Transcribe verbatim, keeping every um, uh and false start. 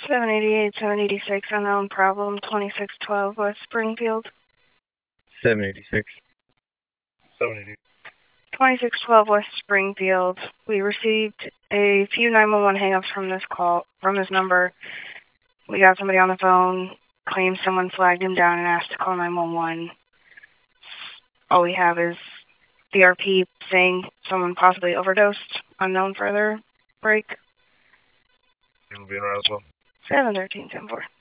seven eighty-eight, seven eighty-six, unknown problem, twenty-six twelve West Springfield. seven eighty-six. seven eighty. twenty-six twelve West Springfield. We received a few nine one one hangups from this call, from this number. We got somebody on the phone, claims someone flagged him down and asked to call nine one one. All we have is the R P saying someone possibly overdosed, unknown further break. It'll be around as well. seven thirteen ten four.